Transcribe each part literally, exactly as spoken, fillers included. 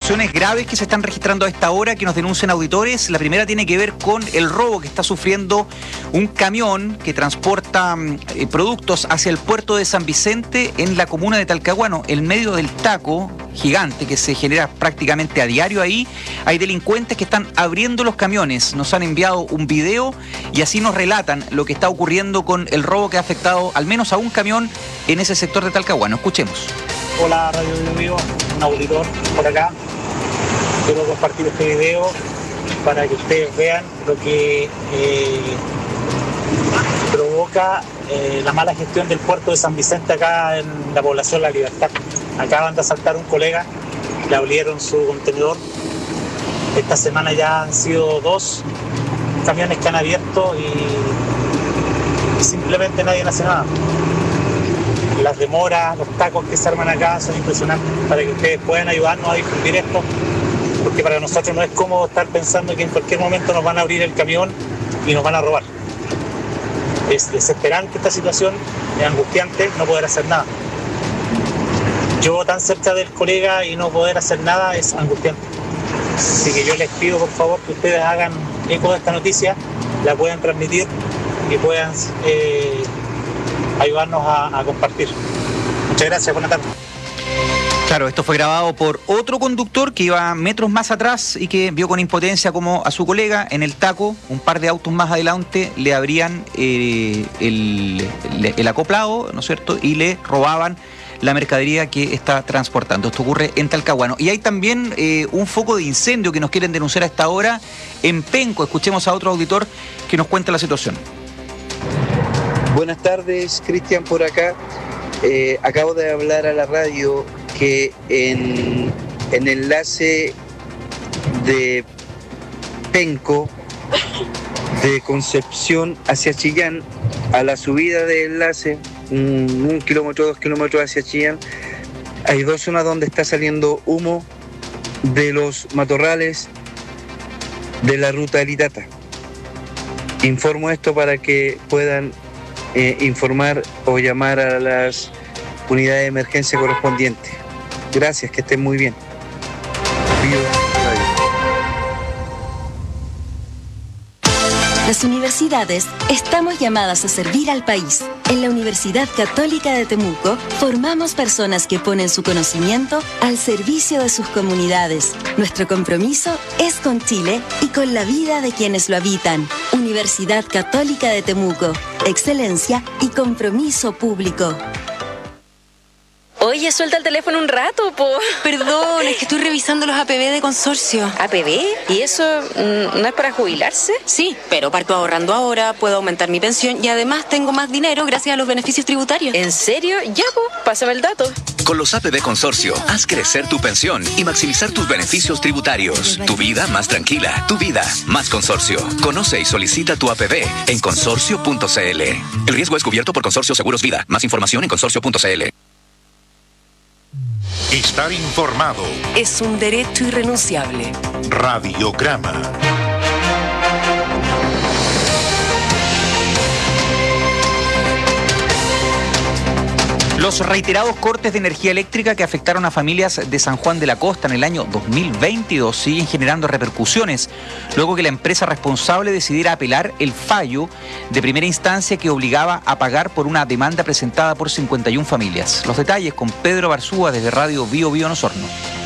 situaciones graves que se están registrando a esta hora que nos denuncian auditores. La primera tiene que ver con el robo que está sufriendo un camión que transporta eh, productos hacia el puerto de San Vicente en la comuna de Talcahuano, en medio del taco gigante que se genera prácticamente a diario ahí. Hay delincuentes que están abriendo los camiones. Nos han enviado un video y así nos relatan lo que está ocurriendo con el robo que ha afectado al menos a un camión en ese sector de Talcahuano. Escuchemos. Hola Radio Bio Bio, un auditor por acá. Quiero compartir este video para que ustedes vean lo que eh, provoca eh, la mala gestión del puerto de San Vicente acá en la población La Libertad. Acaban de asaltar a un colega, le abrieron su contenedor. Esta semana ya han sido dos camiones que han abierto y, y simplemente nadie hace nada. Las demoras, los tacos que se arman acá son impresionantes, para que ustedes puedan ayudarnos a difundir esto, porque para nosotros no es cómodo estar pensando que en cualquier momento nos van a abrir el camión y nos van a robar. Es desesperante esta situación, es angustiante no poder hacer nada. Yo tan cerca del colega y no poder hacer nada es angustiante. Así que yo les pido por favor que ustedes hagan eco de esta noticia, la puedan transmitir y puedan eh, ayudarnos a, a compartir. Muchas gracias, buenas tardes. Claro, esto fue grabado por otro conductor que iba metros más atrás y que vio con impotencia como a su colega en el taco, un par de autos más adelante, le abrían eh, el, el, el acoplado, ¿no es cierto?, y le robaban la mercadería que está transportando. Esto ocurre en Talcahuano. Y hay también eh, un foco de incendio que nos quieren denunciar a esta hora en Penco. Escuchemos a otro auditor que nos cuenta la situación. Buenas tardes, Cristian por acá. Eh, acabo de hablar a la radio que en, en el enlace de Penco, de Concepción hacia Chillán, a la subida de enlace, un, un kilómetro, dos kilómetros hacia Chillán, hay dos zonas donde está saliendo humo de los matorrales de la ruta de Litata. Informo esto para que puedan Eh, informar o llamar a las unidades de emergencia correspondientes. Gracias, que estén muy bien. Bio Radio. Las universidades estamos llamadas a servir al país. En la Universidad Católica de Temuco formamos personas que ponen su conocimiento al servicio de sus comunidades. Nuestro compromiso es con Chile y con la vida de quienes lo habitan. Universidad Católica de Temuco. Excelencia y compromiso público. Oye, suelta el teléfono un rato, po. Perdón, es que estoy revisando los A P B de consorcio. ¿A P B? ¿Y eso mm, no es para jubilarse? Sí, pero parto ahorrando ahora, puedo aumentar mi pensión y además tengo más dinero gracias a los beneficios tributarios. ¿En serio? Ya, po, pásame el dato. Con los A P B Consorcio, haz crecer tu pensión y maximizar tus beneficios tributarios. Tu vida más tranquila, tu vida más consorcio. Conoce y solicita tu A P B en consorcio punto c l. El riesgo es cubierto por Consorcio Seguros Vida. Más información en consorcio punto c l. Estar informado Es un derecho irrenunciable. Radiograma. Los reiterados cortes de energía eléctrica que afectaron a familias de San Juan de la Costa en el año dos mil veintidós siguen generando repercusiones, luego que la empresa responsable decidiera apelar el fallo de primera instancia que obligaba a pagar por una demanda presentada por cincuenta y una familias. Los detalles con Pedro Barzúa desde Radio Bio Bio en Osorno.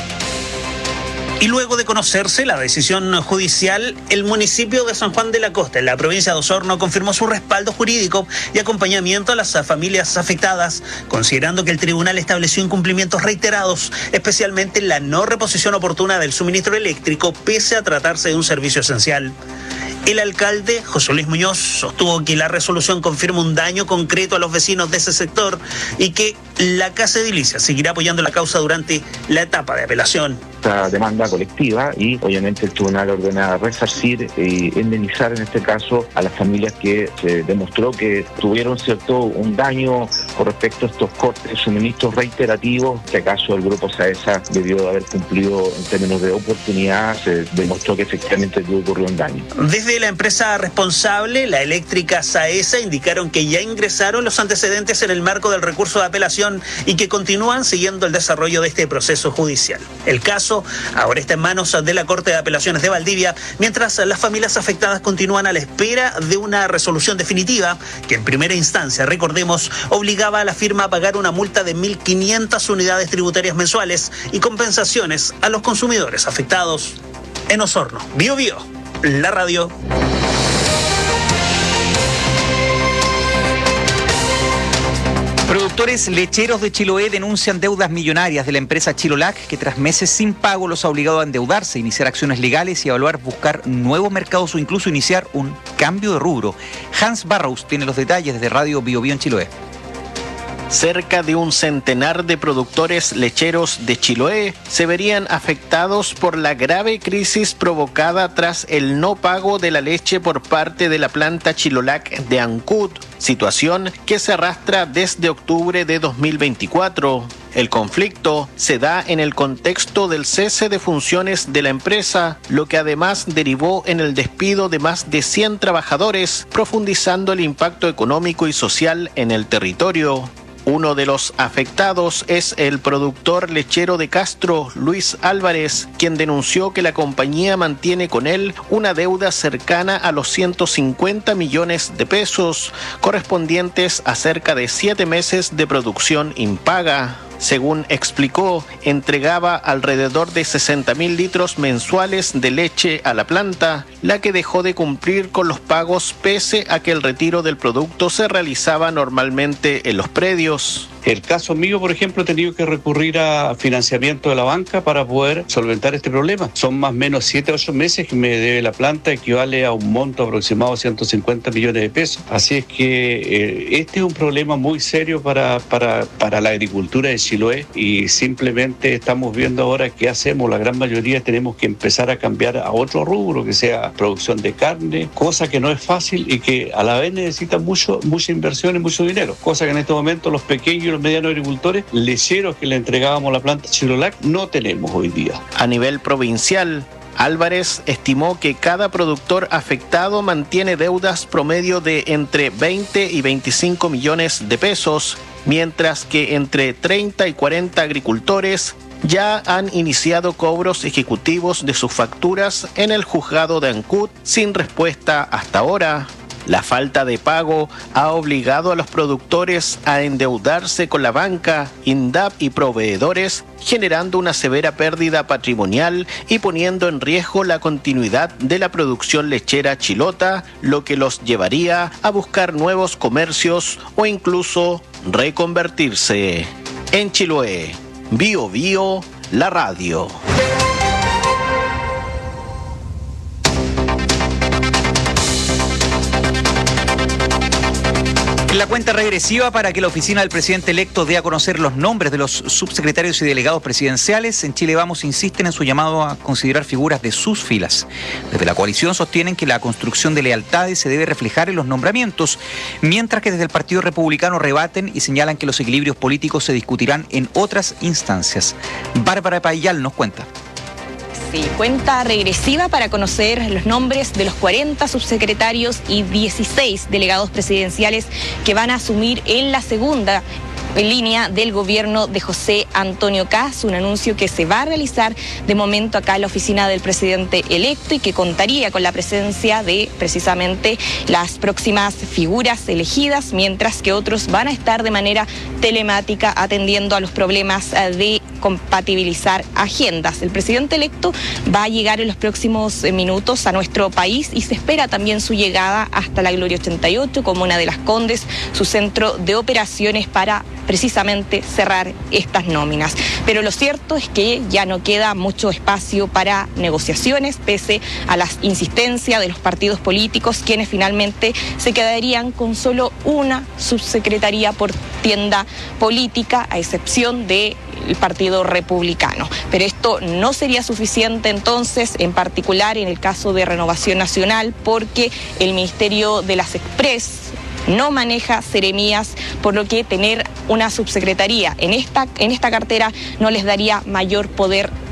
Y luego de conocerse la decisión judicial, el municipio de San Juan de la Costa, en la provincia de Osorno, confirmó su respaldo jurídico y acompañamiento a las familias afectadas, considerando que el tribunal estableció incumplimientos reiterados, especialmente la no reposición oportuna del suministro eléctrico, pese a tratarse de un servicio esencial. El alcalde, José Luis Muñoz, sostuvo que la resolución confirma un daño concreto a los vecinos de ese sector y que la Casa Edilicia seguirá apoyando la causa durante la etapa de apelación. Esta demanda colectiva y obviamente el tribunal ordena resarcir e indemnizar en este caso a las familias que se demostró que tuvieron cierto un daño con respecto a estos cortes de suministros reiterativos, que acaso el grupo SAESA debió haber cumplido en términos de oportunidad, se demostró que efectivamente ocurrió un daño. Desde de la empresa responsable, la eléctrica Saesa, indicaron que ya ingresaron los antecedentes en el marco del recurso de apelación y que continúan siguiendo el desarrollo de este proceso judicial. El caso ahora está en manos de la Corte de Apelaciones de Valdivia, mientras las familias afectadas continúan a la espera de una resolución definitiva que en primera instancia, recordemos, obligaba a la firma a pagar una multa de mil quinientas unidades tributarias mensuales y compensaciones a los consumidores afectados en Osorno. Bio Bio, la radio. Productores lecheros de Chiloé denuncian deudas millonarias de la empresa Chilolac, que tras meses sin pago los ha obligado a endeudarse, iniciar acciones legales y evaluar buscar nuevos mercados o incluso iniciar un cambio de rubro. Hans Barrows tiene los detalles desde Radio Bio Bio en Chiloé. Cerca de un centenar de productores lecheros de Chiloé se verían afectados por la grave crisis provocada tras el no pago de la leche por parte de la planta Chilolac de Ancud, situación que se arrastra desde octubre de dos mil veinticuatro. El conflicto se da en el contexto del cese de funciones de la empresa, lo que además derivó en el despido de más de cien trabajadores, profundizando el impacto económico y social en el territorio. Uno de los afectados es el productor lechero de Castro, Luis Álvarez, quien denunció que la compañía mantiene con él una deuda cercana a los ciento cincuenta millones de pesos, correspondientes a cerca de siete meses de producción impaga. Según explicó, entregaba alrededor de sesenta mil litros mensuales de leche a la planta, la que dejó de cumplir con los pagos pese a que el retiro del producto se realizaba normalmente en los predios. El caso mío, por ejemplo, he tenido que recurrir a financiamiento de la banca para poder solventar este problema. Son más o menos siete a ocho meses que me debe la planta, equivale a un monto aproximado de ciento cincuenta millones de pesos. Así es que eh, este es un problema muy serio para, para, para la agricultura de Chiloé y simplemente estamos viendo ahora qué hacemos. La gran mayoría tenemos que empezar a cambiar a otro rubro, que sea producción de carne, cosa que no es fácil y que a la vez necesita mucho, mucha inversión y mucho dinero, cosa que en este momento los pequeños los medianos agricultores lecheros que le entregábamos a la planta Chilolac no tenemos hoy día. A nivel provincial, Álvarez estimó que cada productor afectado mantiene deudas promedio de entre veinte y veinticinco millones de pesos, mientras que entre treinta y cuarenta agricultores ya han iniciado cobros ejecutivos de sus facturas en el juzgado de Ancud sin respuesta hasta ahora. La falta de pago ha obligado a los productores a endeudarse con la banca, INDAP y proveedores, generando una severa pérdida patrimonial y poniendo en riesgo la continuidad de la producción lechera chilota, lo que los llevaría a buscar nuevos comercios o incluso reconvertirse. En Chiloé, Bio Bio, la radio. La cuenta regresiva para que la oficina del presidente electo dé a conocer los nombres de los subsecretarios y delegados presidenciales. En Chile Vamos insisten en su llamado a considerar figuras de sus filas. Desde la coalición sostienen que la construcción de lealtades se debe reflejar en los nombramientos, mientras que desde el Partido Republicano rebaten y señalan que los equilibrios políticos se discutirán en otras instancias. Bárbara Payal nos cuenta. Sí, cuenta regresiva para conocer los nombres de los cuarenta subsecretarios y dieciséis delegados presidenciales que van a asumir en la segunda en línea del gobierno de José Antonio Kast, un anuncio que se va a realizar de momento acá en la oficina del presidente electo y que contaría con la presencia de precisamente las próximas figuras elegidas, mientras que otros van a estar de manera telemática atendiendo a los problemas de compatibilizar agendas. El presidente electo va a llegar en los próximos minutos a nuestro país y se espera también su llegada hasta la Gloria ochenta y ocho, Comuna de Las Condes, su centro de operaciones para precisamente cerrar estas nóminas. Pero lo cierto es que ya no queda mucho espacio para negociaciones, pese a las insistencias de los partidos políticos, quienes finalmente se quedarían con solo una subsecretaría por tienda política, a excepción del Partido Republicano. Pero esto no sería suficiente entonces, en particular en el caso de Renovación Nacional, porque el Ministerio de las Express no maneja seremías, por lo que tener una subsecretaría en esta, en esta cartera no les daría mayor poder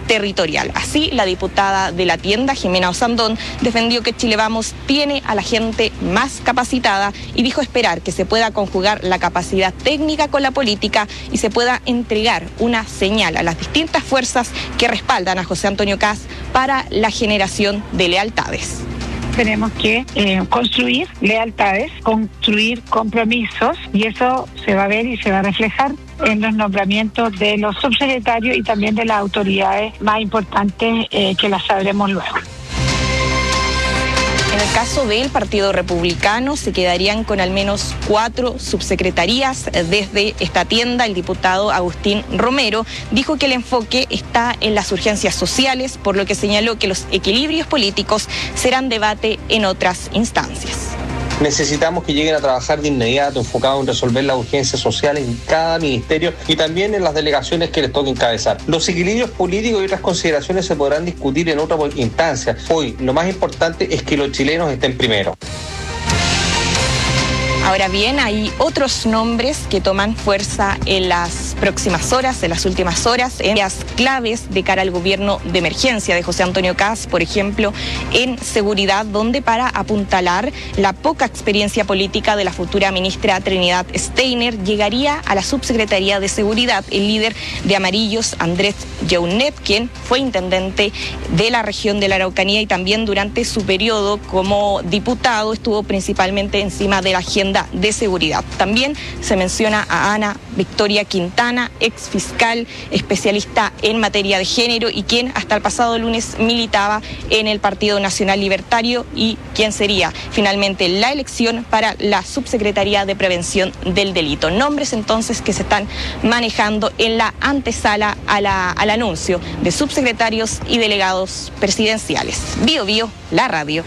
territorial. Así, la diputada de la tienda, Jimena Osandón, defendió que Chile Vamos tiene a la gente más capacitada y dijo esperar que se pueda conjugar la capacidad técnica con la política y se pueda entregar una señal a las distintas fuerzas que respaldan a José Antonio Kast para la generación de lealtades. Tenemos que eh, construir lealtades, construir compromisos y eso se va a ver y se va a reflejar en los nombramientos de los subsecretarios y también de las autoridades más importantes eh, que las sabremos luego. En el caso del Partido Republicano se quedarían con al menos cuatro subsecretarías. Desde esta tienda, el diputado Agustín Romero dijo que el enfoque está en las urgencias sociales, por lo que señaló que los equilibrios políticos serán debate en otras instancias. Necesitamos que lleguen a trabajar de inmediato, enfocados en resolver las urgencias sociales en cada ministerio y también en las delegaciones que les toque encabezar. Los equilibrios políticos y otras consideraciones se podrán discutir en otra instancia. Hoy, lo más importante es que los chilenos estén primero. Ahora bien, hay otros nombres que toman fuerza en las próximas horas, en las últimas horas, en las claves de cara al gobierno de emergencia de José Antonio Kast, por ejemplo, en seguridad, donde para apuntalar la poca experiencia política de la futura ministra Trinidad Steiner, llegaría a la subsecretaría de seguridad el líder de Amarillos, Andrés Yaunet, quien fue intendente de la región de la Araucanía y también durante su periodo como diputado estuvo principalmente encima de la agenda de seguridad. También se menciona a Ana Victoria Quintana, ex fiscal, especialista en materia de género y quien hasta el pasado lunes militaba en el Partido Nacional Libertario y quien sería finalmente la elección para la Subsecretaría de Prevención del Delito. Nombres entonces que se están manejando en la antesala a la, al anuncio de subsecretarios y delegados presidenciales. Bio Bio, la radio.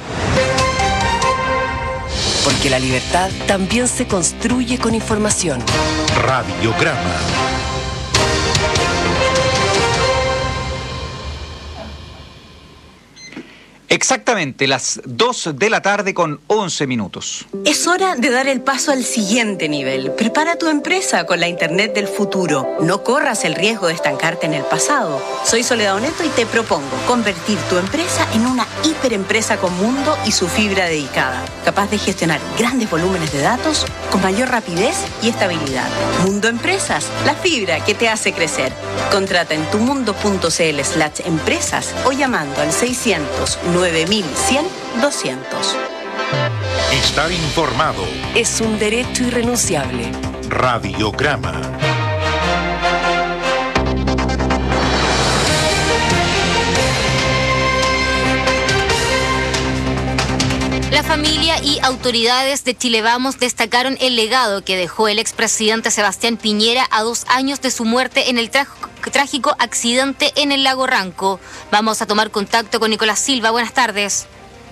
Porque la libertad también se construye con información. Radiograma. Exactamente, las dos de la tarde con once minutos. Es hora de dar el paso al siguiente nivel. Prepara tu empresa con la Internet del futuro. No corras el riesgo de estancarte en el pasado. Soy Soledad Oneto y te propongo convertir tu empresa en una hiperempresa con mundo y su fibra dedicada, capaz de gestionar grandes volúmenes de datos con mayor rapidez y estabilidad. Mundo Empresas, la fibra que te hace crecer. Contrata en tumundo.cl slash empresas o llamando al seiscientos nueve mil cien doscientos. Estar informado es un derecho irrenunciable. Radiograma. La familia y autoridades de Chile Vamos destacaron el legado que dejó el expresidente Sebastián Piñera a dos años de su muerte en el trágico trágico accidente en el lago Ranco. Vamos a tomar contacto con Nicolás Silva. Buenas tardes.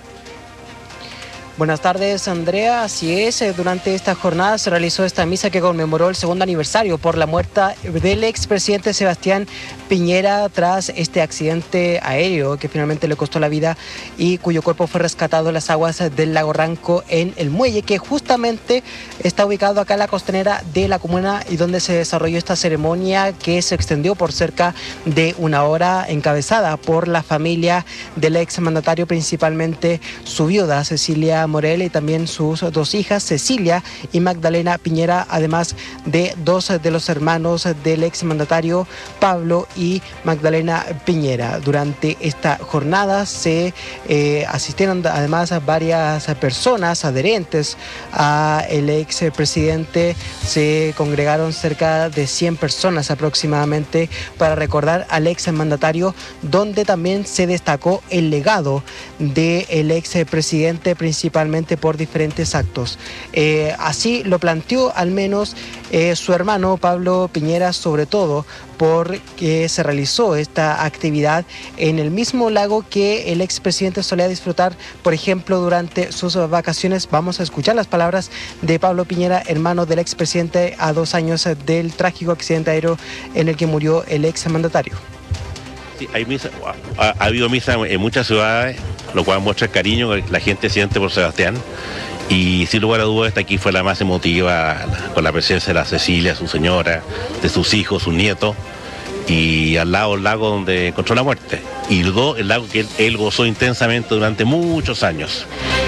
Buenas tardes, Andrea. Así es, durante esta jornada se realizó esta misa que conmemoró el segundo aniversario por la muerte del expresidente Sebastián Piñera tras este accidente aéreo que finalmente le costó la vida y cuyo cuerpo fue rescatado en las aguas del lago Ranco en el muelle, que justamente está ubicado acá en la costanera de la comuna y donde se desarrolló esta ceremonia que se extendió por cerca de una hora, encabezada por la familia del exmandatario, principalmente su viuda Cecilia Morel y también sus dos hijas, Cecilia y Magdalena Piñera, además de dos de los hermanos del exmandatario, Pablo y Magdalena Piñera. Durante esta jornada se eh, asistieron además varias personas adherentes al expresidente. Se congregaron cerca de cien personas aproximadamente para recordar al exmandatario, donde también se destacó el legado del expresidente, principalmente por diferentes actos. Eh, así lo planteó al menos eh, su hermano Pablo Piñera, sobre todo porque se realizó esta actividad en el mismo lago que el expresidente solía disfrutar, por ejemplo, durante sus vacaciones. Vamos a escuchar las palabras de Pablo Piñera, hermano del expresidente, a dos años del trágico accidente aéreo en el que murió el exmandatario. Sí, hay misa, ha, ha habido misa en muchas ciudades, lo cual muestra el cariño que la gente siente por Sebastián. Y sin lugar a dudas, esta aquí fue la más emotiva, con la presencia de la Cecilia, su señora, de sus hijos, sus nietos. y al lado el lago donde encontró la muerte. Y dos, el lago que él, él gozó intensamente durante muchos años.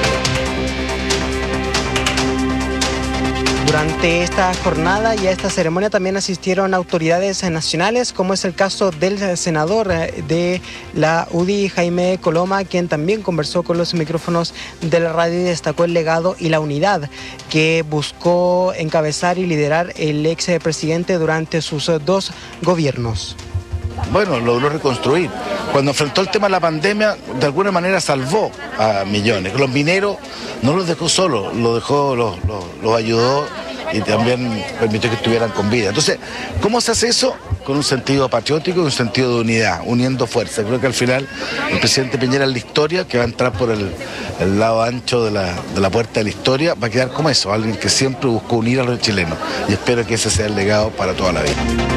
Durante esta jornada y a esta ceremonia también asistieron autoridades nacionales, como es el caso del senador de la U D I, Jaime Coloma, quien también conversó con los micrófonos de la radio y destacó el legado y la unidad que buscó encabezar y liderar el expresidente durante sus dos gobiernos. Bueno, logró reconstruir. Cuando enfrentó el tema de la pandemia, de alguna manera salvó a millones. Los mineros no los dejó solos, los dejó, los, los, los ayudó y también permitió que estuvieran con vida. Entonces, ¿cómo se hace eso? Con un sentido patriótico y un sentido de unidad, uniendo fuerzas. Creo que al final el presidente Piñera en la historia, que va a entrar por el, el lado ancho de la, de la puerta de la historia, va a quedar como eso, alguien que siempre buscó unir a los chilenos. Y espero que ese sea el legado para toda la vida.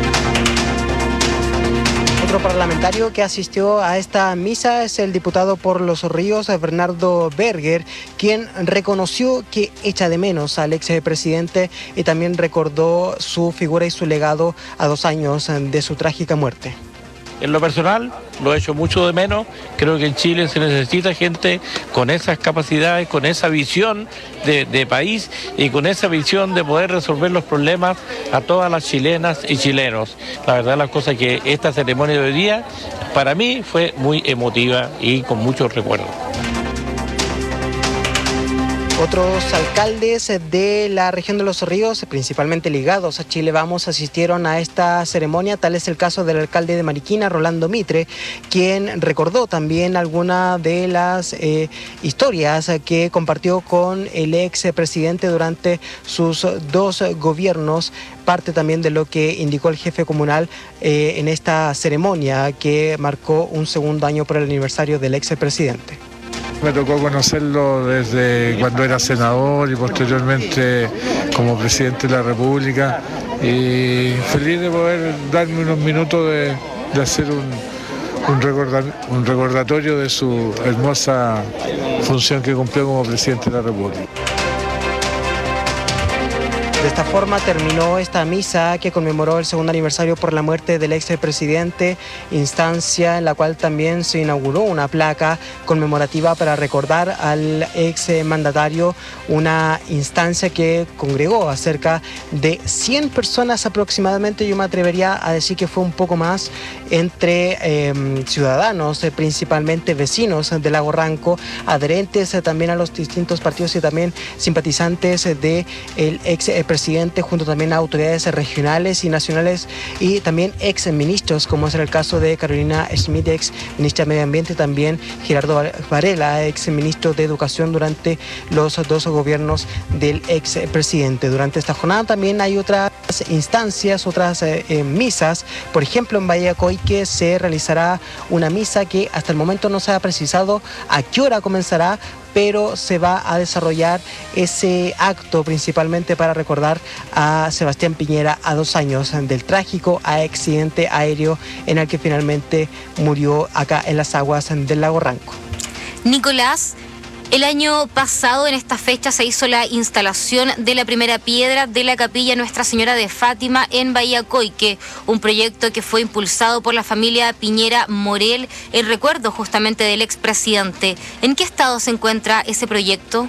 Otro parlamentario que asistió a esta misa es el diputado por Los Ríos, Bernardo Berger, quien reconoció que echa de menos al expresidente y también recordó su figura y su legado a dos años de su trágica muerte. En lo personal, lo he hecho mucho de menos. Creo que en Chile se necesita gente con esas capacidades, con esa visión de, de país y con esa visión de poder resolver los problemas a todas las chilenas y chilenos. La verdad, la cosa que esta ceremonia de hoy día, para mí, fue muy emotiva y con muchos recuerdos. Otros alcaldes de la región de Los Ríos, principalmente ligados a Chile Vamos, asistieron a esta ceremonia. Tal es el caso del alcalde de Mariquina, Rolando Mitre, quien recordó también algunas de las eh, historias que compartió con el expresidente durante sus dos gobiernos. Parte también de lo que indicó el jefe comunal eh, en esta ceremonia que marcó un segundo año por el aniversario del expresidente. Me tocó conocerlo desde cuando era senador y posteriormente como presidente de la República, y feliz de poder darme unos minutos de, de hacer un, un, recorda, un recordatorio de su hermosa función que cumplió como presidente de la República. De esta forma terminó esta misa que conmemoró el segundo aniversario por la muerte del expresidente, instancia en la cual también se inauguró una placa conmemorativa para recordar al exmandatario, una instancia que congregó a cerca de cien personas aproximadamente. Yo me atrevería a decir que fue un poco más, entre eh, ciudadanos, eh, principalmente vecinos de Lago Ranco, adherentes eh, también a los distintos partidos y también simpatizantes eh, del ex presidente, junto también a autoridades regionales y nacionales y también ex ministros, como es el caso de Carolina Schmidt, ex ministra de Medio Ambiente, también Gerardo Varela, ex ministro de Educación durante los dos gobiernos del ex presidente. Durante esta jornada también hay otras instancias, otras eh, eh, misas. Por ejemplo, en Vallacoique se realizará una misa que hasta el momento no se ha precisado a qué hora comenzará, pero se va a desarrollar ese acto principalmente para recordar a Sebastián Piñera a dos años del trágico accidente aéreo en el que finalmente murió acá en las aguas del Lago Ranco. Nicolás, el año pasado en esta fecha se hizo la instalación de la primera piedra de la capilla Nuestra Señora de Fátima en Vallacoique, un proyecto que fue impulsado por la familia Piñera Morel en recuerdo justamente del expresidente. ¿En qué estado se encuentra ese proyecto?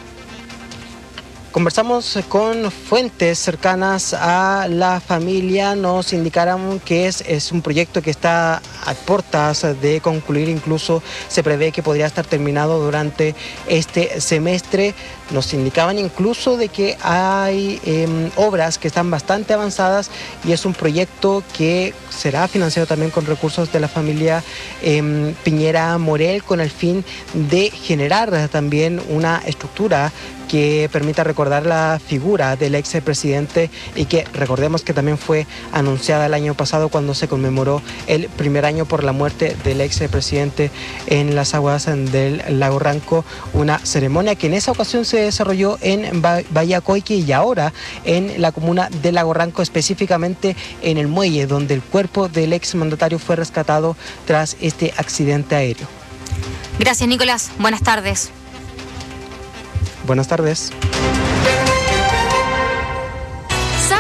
Conversamos con fuentes cercanas a la familia, nos indicaron que es, es un proyecto que está a puertas de concluir, incluso se prevé que podría estar terminado durante este semestre. Nos indicaban incluso de que hay eh, obras que están bastante avanzadas y es un proyecto que será financiado también con recursos de la familia eh, Piñera Morel, con el fin de generar también una estructura que permita recordar la figura del expresidente y que recordemos que también fue anunciada el año pasado cuando se conmemoró el primer año por la muerte del expresidente en las aguas del Lago Ranco, una ceremonia que en esa ocasión se desarrolló en Vallacoique y ahora en la comuna de Lago Ranco, específicamente en el muelle donde el cuerpo del exmandatario fue rescatado tras este accidente aéreo. Gracias, Nicolás. Buenas tardes. Buenas tardes. ¿Sabes de dónde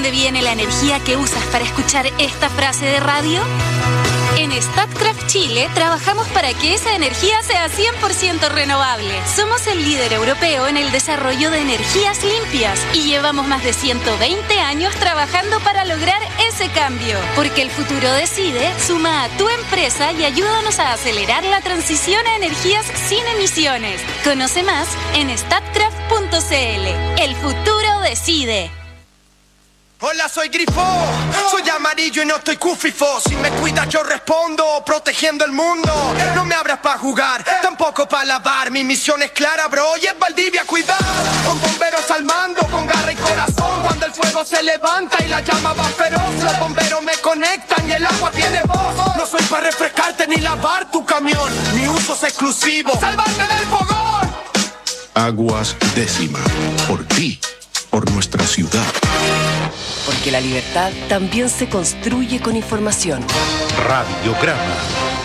dónde viene la energía que usas para escuchar esta frase de radio? En Statkraft Chile trabajamos para que esa energía sea cien por ciento renovable. Somos el líder europeo en el desarrollo de energías limpias y llevamos más de ciento veinte años trabajando para lograr ese cambio. Porque el futuro decide, suma a tu empresa y ayúdanos a acelerar la transición a energías sin emisiones. Conoce más en statkraft punto c l. El futuro decide. Hola, soy Grifo, soy amarillo y no estoy cufrifo. Si me cuidas yo respondo, protegiendo el mundo. No me abras pa' jugar, tampoco pa' lavar. Mi misión es clara, bro, y es Valdivia cuidar. Con bomberos al mando, con garra y corazón. Cuando el fuego se levanta y la llama va feroz, los bomberos me conectan y el agua tiene voz. No soy pa' refrescarte ni lavar tu camión, mi uso es exclusivo, salvarte del fogón. Aguas Décima, por ti, por nuestra ciudad. Porque la libertad también se construye con información. Radiograma.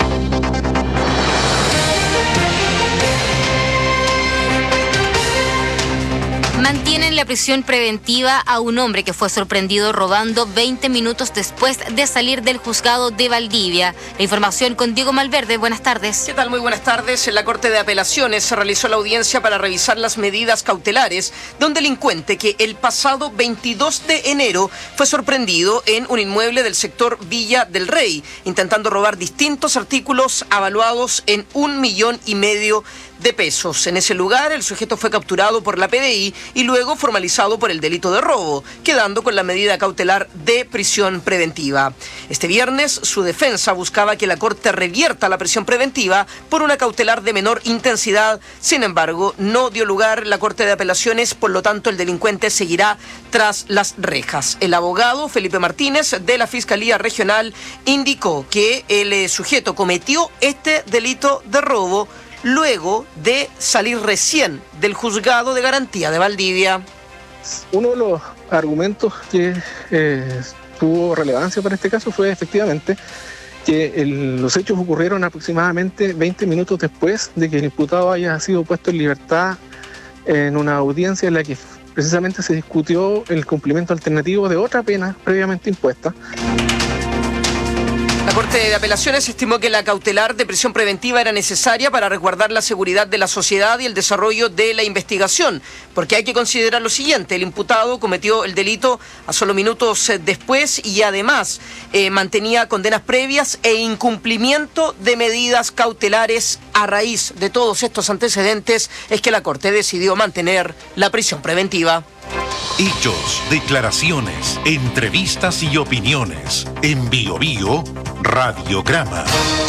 Mantienen la prisión preventiva a un hombre que fue sorprendido robando veinte minutos después de salir del juzgado de Valdivia. La información con Diego Malverde. Buenas tardes. ¿Qué tal? Muy buenas tardes. En la Corte de Apelaciones se realizó la audiencia para revisar las medidas cautelares de un delincuente que el pasado veintidós de enero fue sorprendido en un inmueble del sector Villa del Rey, intentando robar distintos artículos avaluados en un millón y medio de pesos. En ese lugar, el sujeto fue capturado por la P D I y luego formalizado por el delito de robo, quedando con la medida cautelar de prisión preventiva. Este viernes, su defensa buscaba que la Corte revierta la prisión preventiva por una cautelar de menor intensidad. Sin embargo, no dio lugar la Corte de Apelaciones, por lo tanto, el delincuente seguirá tras las rejas. El abogado Felipe Martínez, de la Fiscalía Regional, indicó que el sujeto cometió este delito de robo luego de salir recién del juzgado de garantía de Valdivia. Uno de los argumentos que eh, tuvo relevancia para este caso fue efectivamente que el, los hechos ocurrieron aproximadamente veinte minutos después de que el imputado haya sido puesto en libertad en una audiencia en la que precisamente se discutió el cumplimiento alternativo de otra pena previamente impuesta. La Corte de Apelaciones estimó que la cautelar de prisión preventiva era necesaria para resguardar la seguridad de la sociedad y el desarrollo de la investigación, porque hay que considerar lo siguiente: el imputado cometió el delito a solo minutos después y además eh, mantenía condenas previas e incumplimiento de medidas cautelares. A raíz de todos estos antecedentes es que la Corte decidió mantener la prisión preventiva. Hechos, declaraciones, entrevistas y opiniones. En Bio Bio, Radiograma.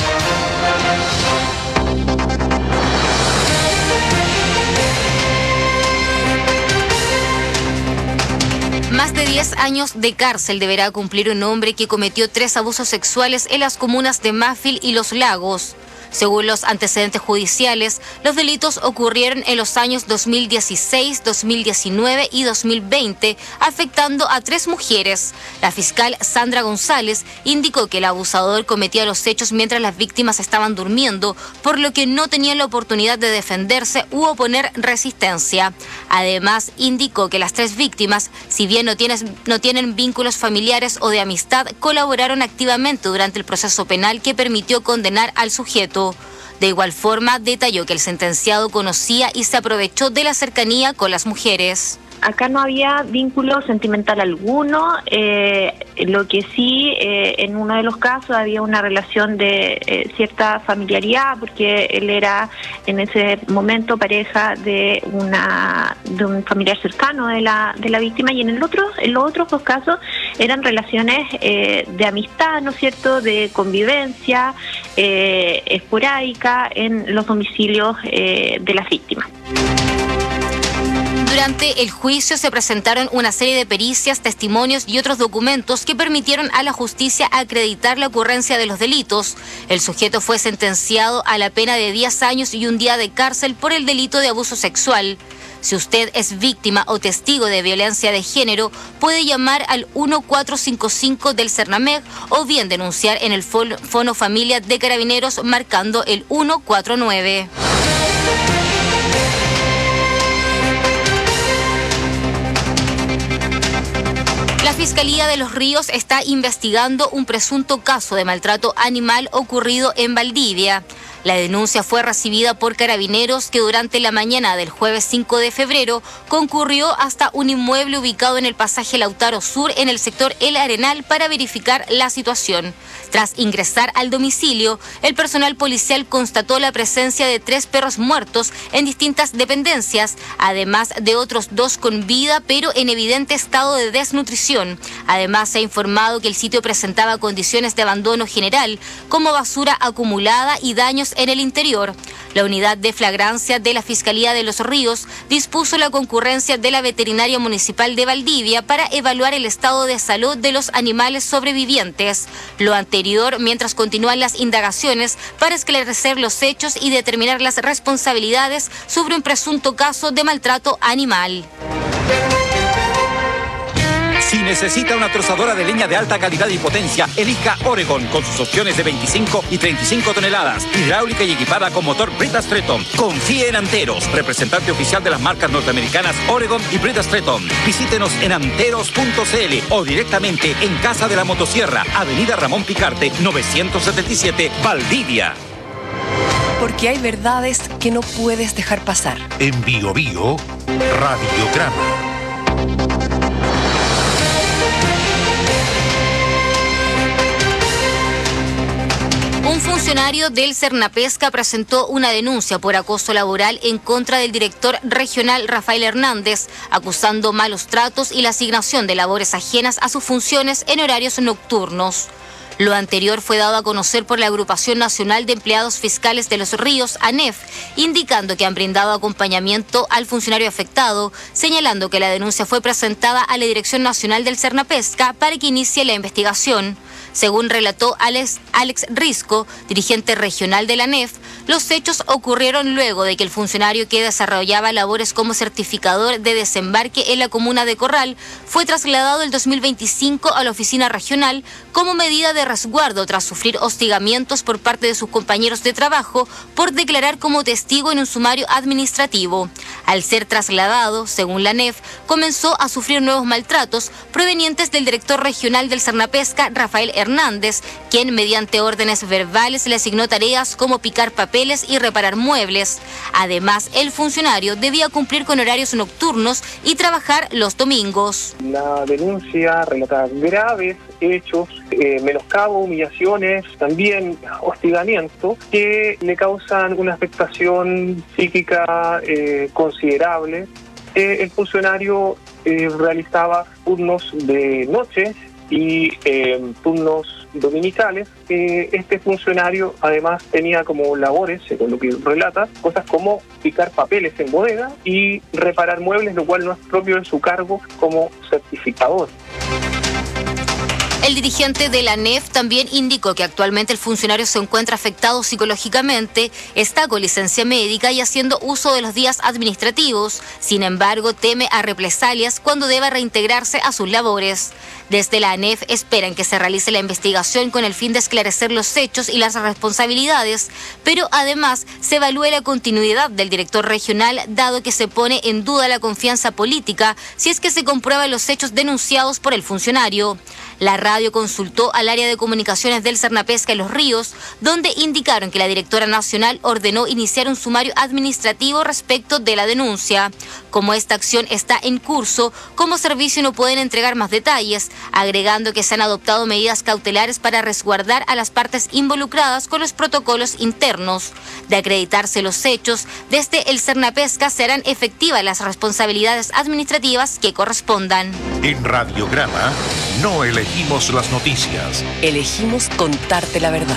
Más de diez años de cárcel deberá cumplir un hombre que cometió tres abusos sexuales en las comunas de Mafil y Los Lagos. Según los antecedentes judiciales, los delitos ocurrieron en los años dos mil dieciséis, dos mil diecinueve y dos mil veinte, afectando a tres mujeres. La fiscal Sandra González indicó que el abusador cometía los hechos mientras las víctimas estaban durmiendo, por lo que no tenían la oportunidad de defenderse u oponer resistencia. Además, indicó que las tres víctimas, si bien no tienen, no tienen vínculos familiares o de amistad, colaboraron activamente durante el proceso penal que permitió condenar al sujeto. De igual forma, detalló que el sentenciado conocía y se aprovechó de la cercanía con las mujeres. Acá no había vínculo sentimental alguno, eh, lo que sí, eh, en uno de los casos había una relación de eh, cierta familiaridad, porque él era en ese momento pareja de una de un familiar cercano de la de la víctima, y en el otro, en los otros dos casos eran relaciones eh, de amistad, ¿no es cierto?, de convivencia eh, esporádica en los domicilios eh, de las víctimas. Durante el juicio se presentaron una serie de pericias, testimonios y otros documentos que permitieron a la justicia acreditar la ocurrencia de los delitos. El sujeto fue sentenciado a la pena de diez años y un día de cárcel por el delito de abuso sexual. Si usted es víctima o testigo de violencia de género, puede llamar al uno cuatro cinco cinco del Cernameg o bien denunciar en el Fono Familia de Carabineros marcando el uno cuatro nueve. La Fiscalía de Los Ríos está investigando un presunto caso de maltrato animal ocurrido en Valdivia. La denuncia fue recibida por carabineros que durante la mañana del jueves cinco de febrero concurrió hasta un inmueble ubicado en el pasaje Lautaro Sur en el sector El Arenal para verificar la situación. Tras ingresar al domicilio, el personal policial constató la presencia de tres perros muertos en distintas dependencias, además de otros dos con vida pero en evidente estado de desnutrición. Además, se ha informado que el sitio presentaba condiciones de abandono general, como basura acumulada y daños en el interior. La unidad de flagrancia de la Fiscalía de Los Ríos dispuso la concurrencia de la Veterinaria Municipal de Valdivia para evaluar el estado de salud de los animales sobrevivientes. Lo anterior mientras continúan las indagaciones para esclarecer los hechos y determinar las responsabilidades sobre un presunto caso de maltrato animal. Si necesita una trozadora de leña de alta calidad y potencia, elija Oregon con sus opciones de veinticinco y treinta y cinco toneladas, hidráulica y equipada con motor Brita Stretton. Confíe en Anteros, representante oficial de las marcas norteamericanas Oregon y Brita Stretton. Visítenos en anteros punto c l o directamente en Casa de la Motosierra, Avenida Ramón Picarte, novecientos setenta y siete, Valdivia. Porque hay verdades que no puedes dejar pasar. En Bio Bio, Radiograma. Un funcionario del Cernapesca presentó una denuncia por acoso laboral en contra del director regional Rafael Hernández, acusando malos tratos y la asignación de labores ajenas a sus funciones en horarios nocturnos. Lo anterior fue dado a conocer por la Agrupación Nacional de Empleados Fiscales de Los Ríos, ANEF, indicando que han brindado acompañamiento al funcionario afectado, señalando que la denuncia fue presentada a la Dirección Nacional del Cernapesca para que inicie la investigación. Según relató Alex, Alex Risco, dirigente regional de la ANEF, los hechos ocurrieron luego de que el funcionario que desarrollaba labores como certificador de desembarque en la comuna de Corral fue trasladado el dos mil veinticinco a la oficina regional como medida de resguardo tras sufrir hostigamientos por parte de sus compañeros de trabajo por declarar como testigo en un sumario administrativo. Al ser trasladado, según la ANEF, comenzó a sufrir nuevos maltratos provenientes del director regional del Cernapesca, Rafael Hernández, quien mediante órdenes verbales le asignó tareas como picar papeles y reparar muebles. Además, el funcionario debía cumplir con horarios nocturnos y trabajar los domingos. La denuncia relata graves hechos, eh, menoscabo, humillaciones, también hostigamiento, que le causan una afectación psíquica eh, considerable. Eh, el funcionario eh, realizaba turnos de noche y eh, turnos dominicales. Eh, este funcionario además tenía como labores, según lo que relata, cosas como picar papeles en bodega y reparar muebles, lo cual no es propio de su cargo como certificador. El dirigente de la ANEF también indicó que actualmente el funcionario se encuentra afectado psicológicamente, está con licencia médica y haciendo uso de los días administrativos. Sin embargo, teme a represalias cuando deba reintegrarse a sus labores. Desde la ANEF esperan que se realice la investigación con el fin de esclarecer los hechos y las responsabilidades, pero además se evalúe la continuidad del director regional, dado que se pone en duda la confianza política si es que se comprueban los hechos denunciados por el funcionario. La radio consultó al área de comunicaciones del Cernapesca en Los Ríos, donde indicaron que la directora nacional ordenó iniciar un sumario administrativo respecto de la denuncia. Como esta acción está en curso, como servicio no pueden entregar más detalles, agregando que se han adoptado medidas cautelares para resguardar a las partes involucradas con los protocolos internos. De acreditarse los hechos, desde el Cernapesca serán efectivas las responsabilidades administrativas que correspondan. En Radiograma no elegimos las noticias. Elegimos contarte la verdad.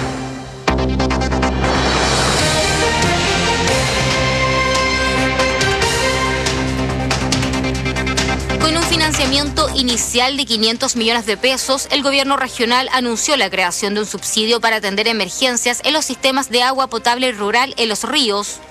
Con un financiamiento inicial de quinientos millones de pesos, el gobierno regional anunció la creación de un subsidio para atender emergencias en los sistemas de agua potable rural en Los Ríos.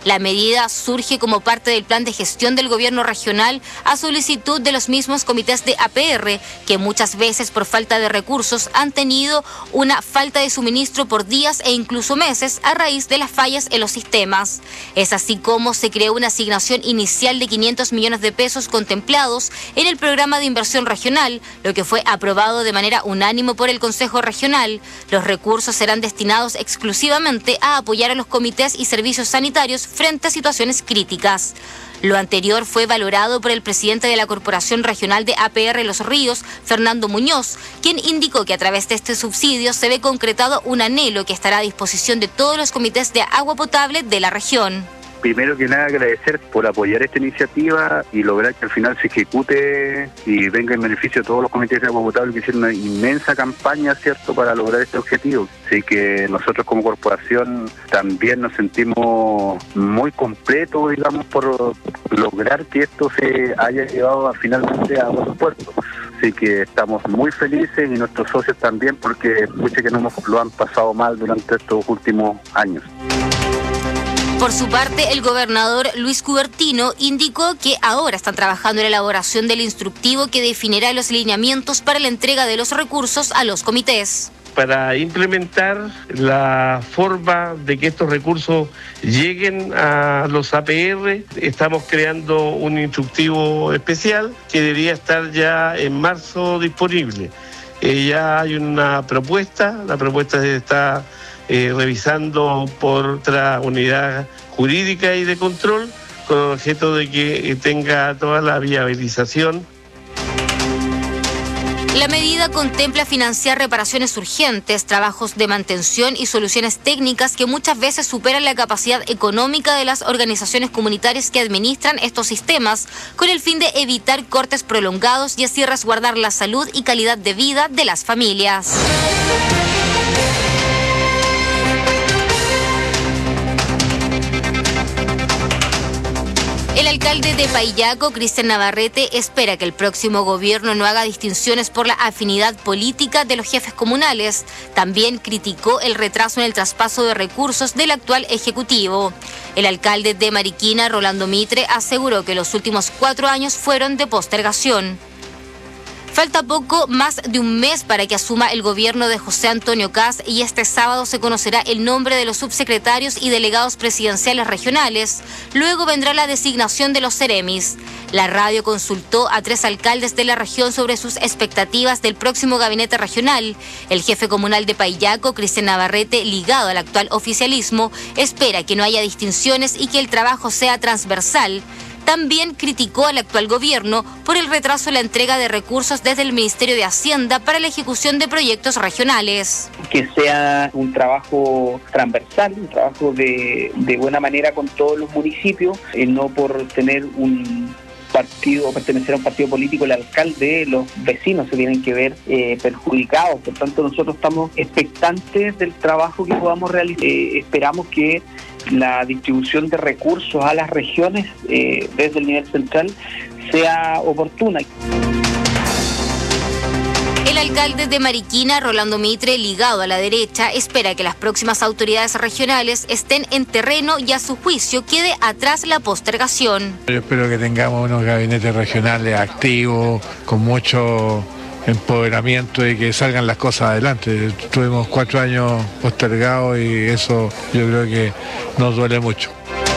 La medida surge como parte del plan de gestión del gobierno regional a solicitud de los mismos comités de A P R, que muchas veces por falta de recursos han tenido una falta de suministro por días e incluso meses a raíz de las fallas en los sistemas. Es así como se creó una asignación inicial de quinientos millones de pesos contemplados en el programa de inversión regional, lo que fue aprobado de manera unánime por el Consejo Regional. Los recursos serán destinados exclusivamente a apoyar a los comités y servicios sanitarios frente a situaciones críticas. Lo anterior fue valorado por el presidente de la Corporación Regional de A P R Los Ríos, Fernando Muñoz, quien indicó que a través de este subsidio se ve concretado un anhelo que estará a disposición de todos los comités de agua potable de la región. Primero que nada agradecer por apoyar esta iniciativa y lograr que al final se ejecute y venga en beneficio de todos los comités de agua potable que hicieron una inmensa campaña, ¿cierto?, para lograr este objetivo. Así que nosotros como corporación también nos sentimos muy completos, digamos, por lograr que esto se haya llevado a, finalmente a buenos puertos. Así que estamos muy felices y nuestros socios también, porque muchos que no hemos, lo han pasado mal durante estos últimos años. Por su parte, el gobernador Luis Cubertino indicó que ahora están trabajando en la elaboración del instructivo que definirá los lineamientos para la entrega de los recursos a los comités. Para implementar la forma de que estos recursos lleguen a los A P R, estamos creando un instructivo especial que debería estar ya en marzo disponible. Eh, ya hay una propuesta, la propuesta se está Eh, revisando por otra unidad jurídica y de control con el objeto de que eh, tenga toda la viabilización. La medida contempla financiar reparaciones urgentes, trabajos de mantención y soluciones técnicas que muchas veces superan la capacidad económica de las organizaciones comunitarias que administran estos sistemas, con el fin de evitar cortes prolongados y así resguardar la salud y calidad de vida de las familias. El alcalde de Paillaco, Cristian Navarrete, espera que el próximo gobierno no haga distinciones por la afinidad política de los jefes comunales. También criticó el retraso en el traspaso de recursos del actual ejecutivo. El alcalde de Mariquina, Rolando Mitre, aseguró que los últimos cuatro años fueron de postergación. Falta poco más de un mes para que asuma el gobierno de José Antonio Kast y este sábado se conocerá el nombre de los subsecretarios y delegados presidenciales regionales. Luego vendrá la designación de los seremis. La radio consultó a tres alcaldes de la región sobre sus expectativas del próximo gabinete regional. El jefe comunal de Paillaco, Cristian Navarrete, ligado al actual oficialismo, espera que no haya distinciones y que el trabajo sea transversal. También criticó al actual gobierno por el retraso en la entrega de recursos desde el Ministerio de Hacienda para la ejecución de proyectos regionales. Que sea un trabajo transversal, un trabajo de, de buena manera con todos los municipios, eh, no por tener un partido o pertenecer a un partido político, el alcalde, los vecinos se tienen que ver eh, perjudicados. Por tanto, nosotros estamos expectantes del trabajo que podamos realizar. Eh, esperamos que la distribución de recursos a las regiones eh, desde el nivel central sea oportuna. El alcalde de Mariquina, Rolando Mitre, ligado a la derecha, espera que las próximas autoridades regionales estén en terreno y a su juicio quede atrás la postergación. Yo espero que tengamos unos gabinetes regionales activos, con mucho empoderamiento y que salgan las cosas adelante. Tuvimos cuatro años postergados y eso yo creo que nos duele mucho.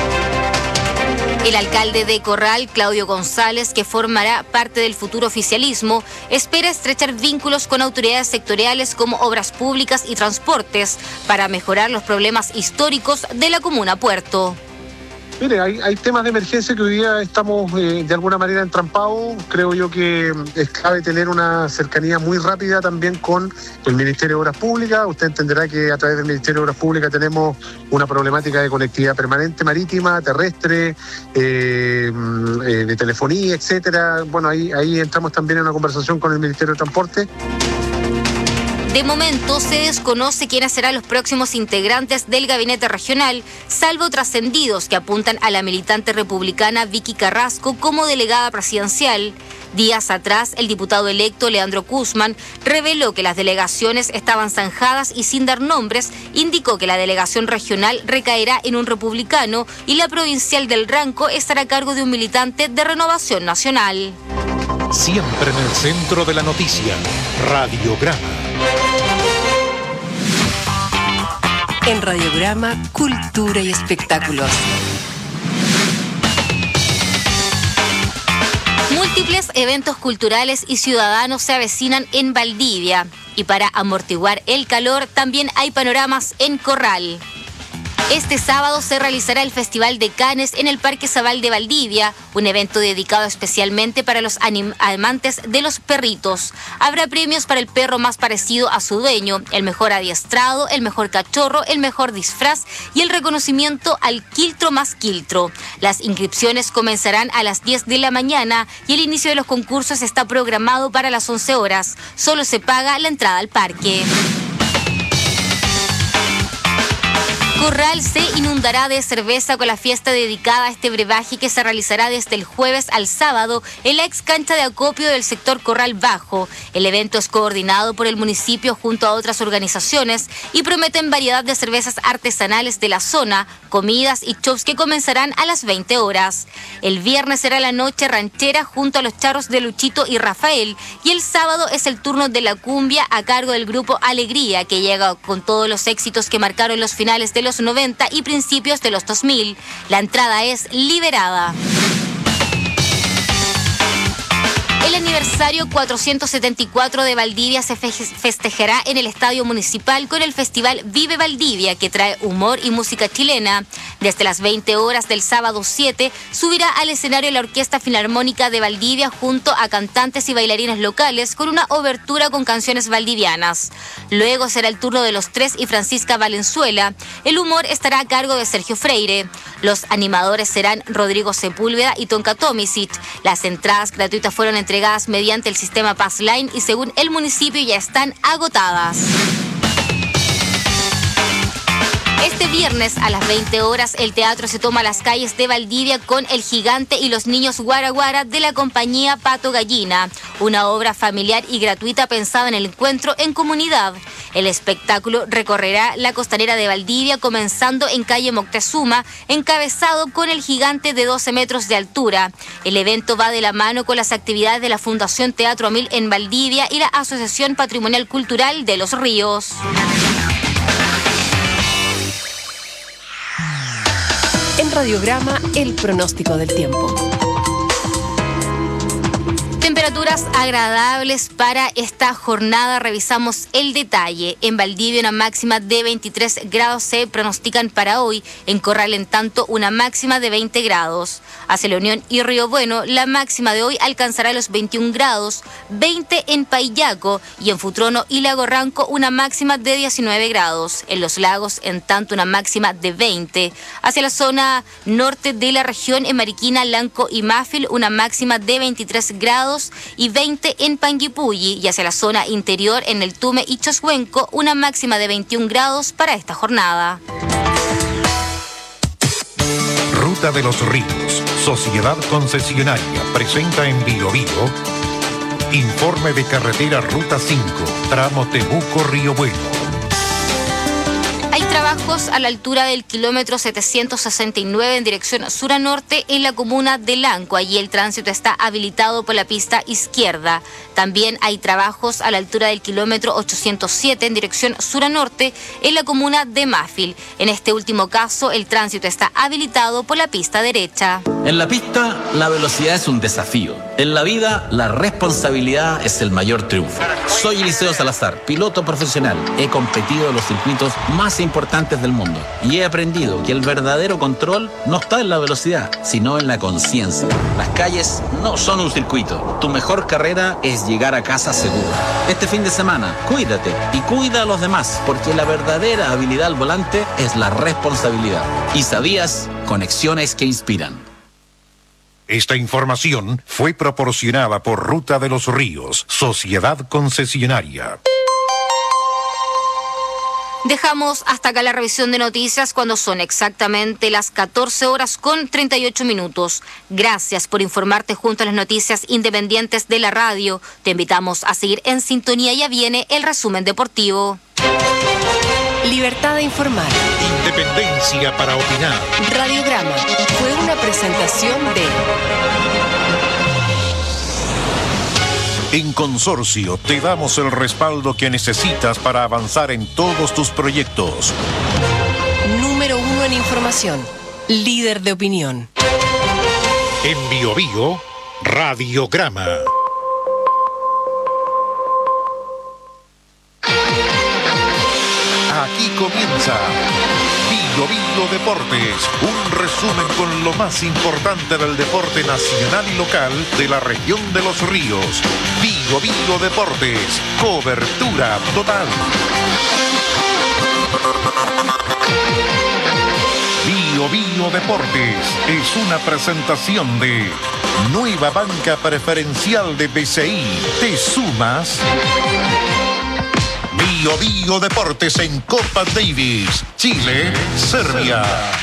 El alcalde de Corral, Claudio González, que formará parte del futuro oficialismo, espera estrechar vínculos con autoridades sectoriales como Obras Públicas y Transportes para mejorar los problemas históricos de la comuna Puerto. Mire, hay, hay temas de emergencia que hoy día estamos eh, de alguna manera entrampados. Creo yo que es clave tener una cercanía muy rápida también con el Ministerio de Obras Públicas. Usted entenderá que a través del Ministerio de Obras Públicas tenemos una problemática de conectividad permanente marítima, terrestre, eh, eh, de telefonía, etcétera. Bueno, ahí, ahí entramos también en una conversación con el Ministerio de Transporte. De momento se desconoce quiénes serán los próximos integrantes del gabinete regional, salvo trascendidos que apuntan a la militante republicana Vicky Carrasco como delegada presidencial. Días atrás, el diputado electo Leandro Guzmán reveló que las delegaciones estaban zanjadas y sin dar nombres, indicó que la delegación regional recaerá en un republicano y la provincial del Ranco estará a cargo de un militante de Renovación Nacional. Siempre en el centro de la noticia, Radiograma. En Radiograma, cultura y espectáculos. Múltiples eventos culturales y ciudadanos se avecinan en Valdivia. Y para amortiguar el calor, también hay panoramas en Corral. Este sábado se realizará el Festival de Canes en el Parque Zabal de Valdivia, un evento dedicado especialmente para los amantes de los perritos. Habrá premios para el perro más parecido a su dueño, el mejor adiestrado, el mejor cachorro, el mejor disfraz y el reconocimiento al quiltro más quiltro. Las inscripciones comenzarán a las diez de la mañana y el inicio de los concursos está programado para las once horas. Solo se paga la entrada al parque. Corral se inundará de cerveza con la fiesta dedicada a este brebaje que se realizará desde el jueves al sábado en la ex cancha de acopio del sector Corral Bajo. El evento es coordinado por el municipio junto a otras organizaciones y prometen variedad de cervezas artesanales de la zona, comidas y shows que comenzarán a las veinte horas. El viernes será la noche ranchera junto a los charros de Luchito y Rafael y el sábado es el turno de la cumbia a cargo del grupo Alegría, que llega con todos los éxitos que marcaron los finales de los noventa y principios de los dos mil. La entrada es liberada. El aniversario cuatrocientos setenta y cuatro de Valdivia se festejará en el Estadio Municipal con el Festival Vive Valdivia, que trae humor y música chilena. Desde las veinte horas del sábado siete, subirá al escenario la Orquesta Filarmónica de Valdivia junto a cantantes y bailarines locales con una obertura con canciones valdivianas. Luego será el turno de Los Tres y Francisca Valenzuela. El humor estará a cargo de Sergio Freire. Los animadores serán Rodrigo Sepúlveda y Tonka Tomisic. Las entradas gratuitas fueron entregadas mediante el sistema Passline y según el municipio ya están agotadas. Este viernes a las veinte horas el teatro se toma las calles de Valdivia con El Gigante y los Niños Guara Guara de la compañía Pato Gallina, una obra familiar y gratuita pensada en el encuentro en comunidad. El espectáculo recorrerá la costanera de Valdivia comenzando en calle Moctezuma, encabezado con El Gigante de doce metros de altura. El evento va de la mano con las actividades de la Fundación Teatro Mil en Valdivia y la Asociación Patrimonial Cultural de Los Ríos. En Radiograma, el pronóstico del tiempo. Temperaturas agradables para esta jornada. Revisamos el detalle. En Valdivia una máxima de veintitrés grados se pronostican para hoy. En Corral, en tanto, una máxima de veinte grados. Hacia La Unión y Río Bueno, la máxima de hoy alcanzará los veintiún grados, veinte en Paillaco y en Futrono y Lago Ranco una máxima de diecinueve grados. En Los Lagos, en tanto, una máxima de veinte. Hacia la zona norte de la región, en Mariquina, Lanco y Mafil, una máxima de veintitrés grados y veinte en Panguipulli, y hacia la zona interior en el Tume y Choshuenco una máxima de veintiún grados para esta jornada. Ruta de los Ríos, Sociedad Concesionaria, presenta en Bio Bio informe de carretera Ruta cinco, tramo Temuco-Río Bueno. Hay trabajos a la altura del kilómetro setecientos sesenta y nueve en dirección sur a norte en la comuna de Lanco. Allí el tránsito está habilitado por la pista izquierda. También hay trabajos a la altura del kilómetro ochocientos siete en dirección sur a norte en la comuna de Mafil. En este último caso, el tránsito está habilitado por la pista derecha. En la pista, la velocidad es un desafío. En la vida, la responsabilidad es el mayor triunfo. Soy Eliseo Salazar, piloto profesional. He competido en los circuitos más importantes del mundo y he aprendido que el verdadero control no está en la velocidad, sino en la conciencia. Las calles no son un circuito. Tu mejor carrera es llegar a casa seguro. Este fin de semana, cuídate y cuida a los demás, porque la verdadera habilidad al volante es la responsabilidad. ¿Y sabías? Conexiones que inspiran. Esta información fue proporcionada por Ruta de los Ríos, Sociedad Concesionaria. Dejamos hasta acá la revisión de noticias cuando son exactamente las catorce horas con treinta y ocho minutos. Gracias por informarte junto a las noticias independientes de la radio. Te invitamos a seguir en sintonía. Ya viene el resumen deportivo. Libertad de informar. Independencia para opinar. Radiograma fue una presentación de... En Consorcio te damos el respaldo que necesitas para avanzar en todos tus proyectos. Número uno en información. Líder de opinión. En Bio Bio, Radiograma. Aquí comienza Bio Bio Deportes, un resumen con lo más importante del deporte nacional y local de la región de Los Ríos. Bio Bio Deportes, cobertura total. Bio Bio Deportes es una presentación de Nueva Banca Preferencial de B C I. ¿Te sumas? Bio Bio Deportes en Copa Davis, Chile, Serbia.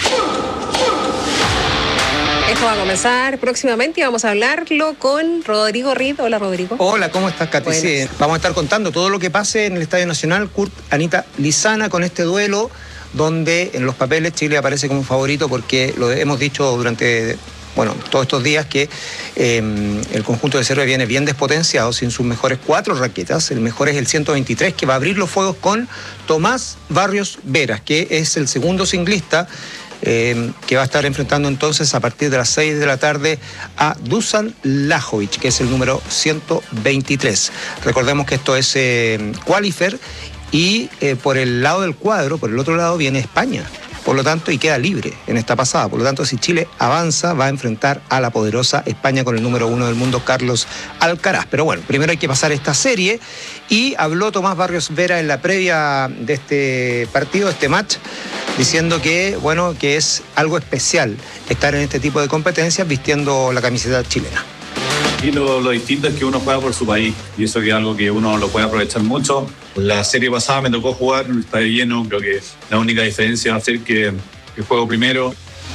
Esto va a comenzar próximamente y vamos a hablarlo con Rodrigo Reed. Hola, Rodrigo. Hola, ¿cómo estás, Katy? Sí, vamos a estar contando todo lo que pase en el Estadio Nacional. Kurt, Anita Lizana con este duelo donde en los papeles Chile aparece como favorito porque lo hemos dicho durante... Bueno, todos estos días que eh, el conjunto de Serbia viene bien despotenciado, sin sus mejores cuatro raquetas. El mejor es el ciento veintitrés, que va a abrir los fuegos con Tomás Barrios Veras, que es el segundo singlista, eh, que va a estar enfrentando entonces a partir de las seis de la tarde a Dusan Lajovic, que es el número ciento veintitrés. Recordemos que esto es eh, qualifier y eh, por el lado del cuadro, por el otro lado, viene España. Por lo tanto, y queda libre en esta pasada. Por lo tanto, si Chile avanza, va a enfrentar a la poderosa España con el número uno del mundo, Carlos Alcaraz. Pero bueno, primero hay que pasar esta serie. Y habló Tomás Barrios Vera en la previa de este partido, este match, diciendo que, bueno, que es algo especial estar en este tipo de competencias vistiendo la camiseta chilena. Y lo, lo distinto es que uno juega por su país y eso que es algo que uno lo puede aprovechar mucho. La serie pasada me tocó jugar en un estadio lleno, creo que la única diferencia va a ser que, que juego primero.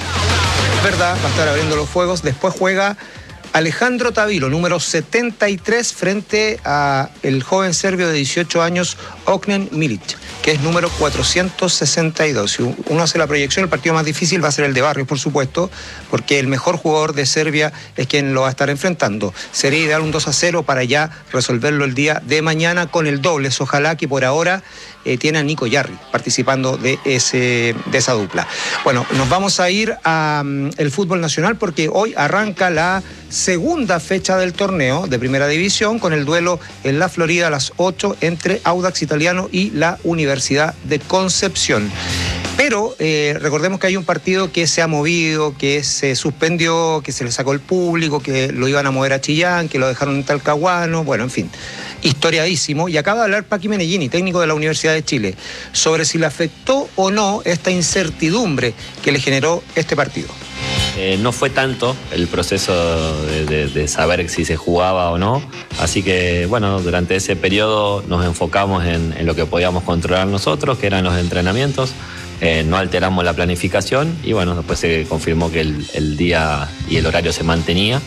Es verdad, va a estar abriendo los fuegos. Después juega Alejandro Tavilo, número setenta y tres, frente a el joven serbio de dieciocho años, Ognjen Milic, que es número cuatrocientos sesenta y dos. Si uno hace la proyección, el partido más difícil va a ser el de Barrios, por supuesto, porque el mejor jugador de Serbia es quien lo va a estar enfrentando. Sería ideal un dos a cero para ya resolverlo el día de mañana con el dobles. Ojalá que por ahora eh, tiene a Nico Yarri participando de, ese, de esa dupla. Bueno, nos vamos a ir al um, fútbol nacional porque hoy arranca la segunda fecha del torneo de Primera División con el duelo en la Florida a las ocho entre Audax Italiano y la Universidad de Concepción. Pero eh, recordemos que hay un partido que se ha movido, que se suspendió, que se le sacó el público, que lo iban a mover a Chillán, que lo dejaron en Talcahuano, bueno, en fin, historiadísimo. Y acaba de hablar Paqui Menellini, técnico de la Universidad de Chile, sobre si le afectó o no esta incertidumbre que le generó este partido. Eh, no fue tanto el proceso de, de, de saber si se jugaba o no, así que bueno, durante ese periodo nos enfocamos en, en lo que podíamos controlar nosotros, que eran los entrenamientos, eh, no alteramos la planificación y bueno, después se confirmó que el, el día y el horario se mantenía.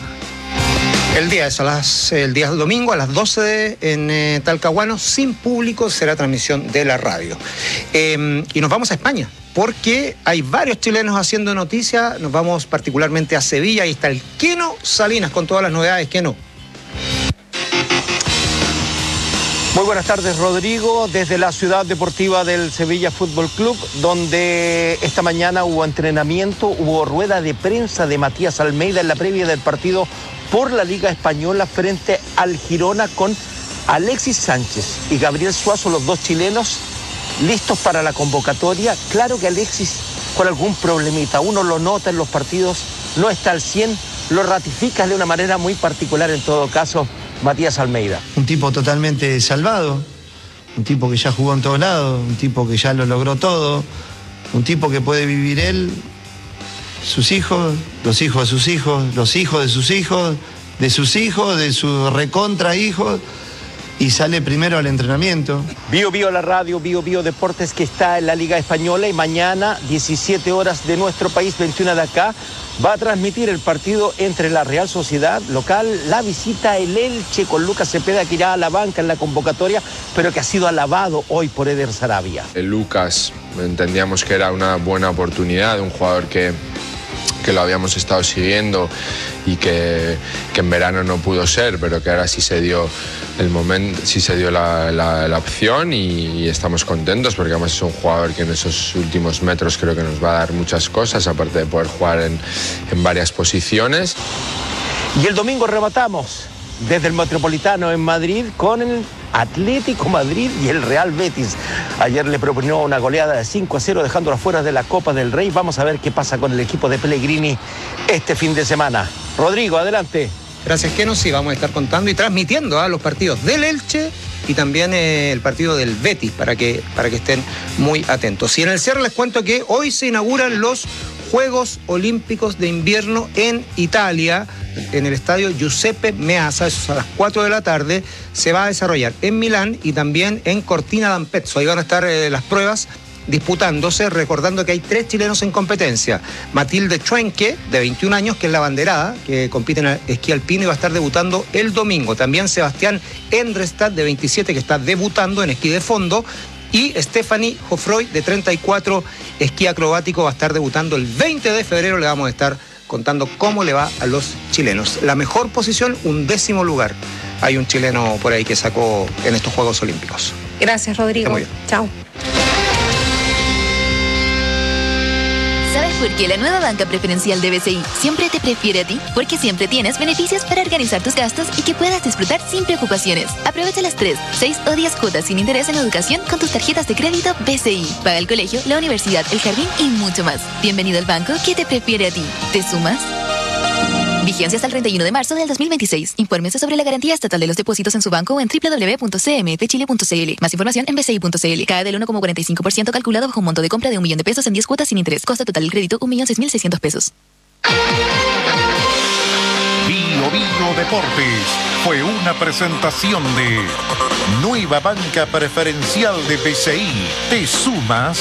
El día es a las, el día domingo a las doce de, en eh, Talcahuano, sin público, será transmisión de la radio. Eh, y nos vamos a España, porque hay varios chilenos haciendo noticias. Nos vamos particularmente a Sevilla, ahí está el Keno Salinas con todas las novedades. Keno. Muy buenas tardes, Rodrigo, desde la ciudad deportiva del Sevilla Fútbol Club, donde esta mañana hubo entrenamiento, hubo rueda de prensa de Matías Almeida en la previa del partido por la Liga Española frente al Girona con Alexis Sánchez y Gabriel Suazo, los dos chilenos, listos para la convocatoria. Claro que Alexis con algún problemita, uno lo nota en los partidos, no está al cien, lo ratifica de una manera muy particular en todo caso Matías Almeida. Un tipo totalmente salvado, un tipo que ya jugó en todos lados, un tipo que ya lo logró todo, un tipo que puede vivir él, sus hijos, los hijos de sus hijos, los hijos de sus hijos, de sus hijos, de sus recontra hijos, y sale primero al entrenamiento. Bio Bio la radio, Bio Bio Deportes, que está en la Liga Española, y mañana, diecisiete horas de nuestro país, veintiuna de acá, va a transmitir el partido entre la Real Sociedad local, la visita el Elche con Lucas Cepeda, que irá a la banca en la convocatoria, pero que ha sido alabado hoy por Eder Sarabia. El Lucas entendíamos que era una buena oportunidad, un jugador que que lo habíamos estado siguiendo y que, que en verano no pudo ser, pero que ahora sí se dio el momento, sí se dio la, la, la opción y, y estamos contentos porque además es un jugador que en esos últimos metros creo que nos va a dar muchas cosas, aparte de poder jugar en, en varias posiciones. Y el domingo rematamos desde el Metropolitano en Madrid con el Atlético Madrid y el Real Betis. Ayer le proponió una goleada de cinco a cero, dejándolo fuera de la Copa del Rey. Vamos a ver qué pasa con el equipo de Pellegrini este fin de semana. Rodrigo, adelante. Gracias, Keno. Sí, vamos a estar contando y transmitiendo a ¿eh? los partidos del Elche y también eh, el partido del Betis, para que, para que estén muy atentos. Y en el cierre les cuento que hoy se inauguran los Juegos Olímpicos de Invierno en Italia, en el estadio Giuseppe Meazza. Eso es a las cuatro de la tarde. Se va a desarrollar en Milán y también en Cortina d'Ampezzo. Ahí van a estar eh, las pruebas disputándose, recordando que hay tres chilenos en competencia. Matilde Chuenque, de veintiún años, que es la banderada, que compite en esquí alpino y va a estar debutando el domingo. También Sebastián Endrestad, de veintisiete, que está debutando en esquí de fondo. Y Stephanie Joffroy, de treinta y cuatro, esquí acrobático, va a estar debutando el veinte de febrero. Le vamos a estar contando cómo le va a los chilenos. La mejor posición, un décimo lugar. Hay un chileno por ahí que sacó en estos Juegos Olímpicos. Gracias, Rodrigo. Chao. ¿Sabes por qué la nueva banca preferencial de B C I siempre te prefiere a ti? Porque siempre tienes beneficios para organizar tus gastos y que puedas disfrutar sin preocupaciones. Aprovecha las tres, seis o diez cuotas sin interés en educación con tus tarjetas de crédito B C I. Paga el colegio, la universidad, el jardín y mucho más. Bienvenido al banco que te prefiere a ti. ¿Te sumas? Vigencia hasta el treinta y uno de marzo del dos mil veintiséis. Infórmese sobre la garantía estatal de los depósitos en su banco en doble u doble u doble u punto c m f chile punto c l. Más información en b c i punto c l. Cada del uno coma cuarenta y cinco por ciento calculado bajo un monto de compra de un millón de pesos en diez cuotas sin interés. Costo total del crédito un millón seis mil seiscientos pesos. Bio Bio Deportes fue una presentación de Nueva Banca Preferencial de B C I. ¿Te sumas?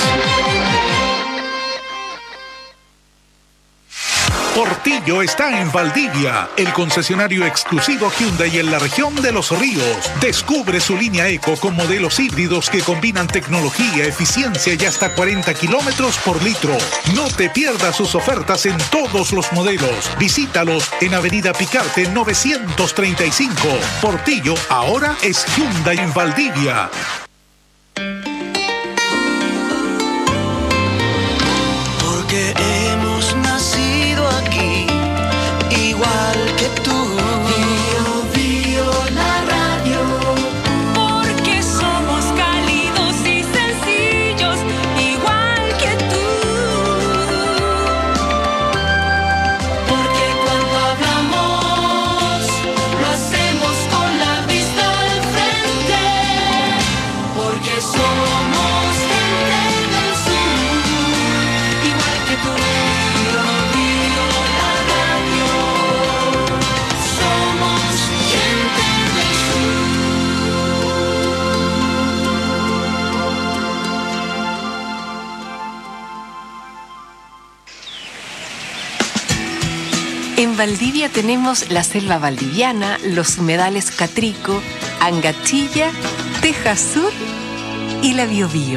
Portillo está en Valdivia, el concesionario exclusivo Hyundai en la región de Los Ríos. Descubre su línea Eco con modelos híbridos que combinan tecnología, eficiencia y hasta cuarenta kilómetros por litro. No te pierdas sus ofertas en todos los modelos. Visítalos en Avenida Picarte novecientos treinta y cinco. Portillo ahora es Hyundai en Valdivia. Porque hemos nacido aquí, igual que tú. Bio, bio, la radio. Porque somos cálidos y sencillos, igual que tú. Porque cuando hablamos, lo hacemos con la vista al frente. Porque somos gente del sur, igual que tú. Bio, bio, la radio. Somos gente del En Valdivia tenemos la selva valdiviana, los humedales Catrico, Angachilla, Teja Sur y la Biobío.